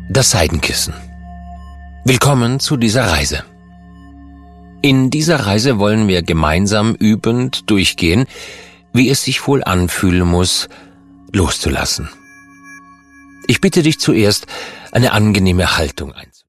Das Seidenkissen. Willkommen zu dieser Reise. In dieser Reise wollen wir gemeinsam übend durchgehen, wie es sich wohl anfühlen muss, loszulassen. Ich bitte dich zuerst, eine angenehme Haltung einzunehmen.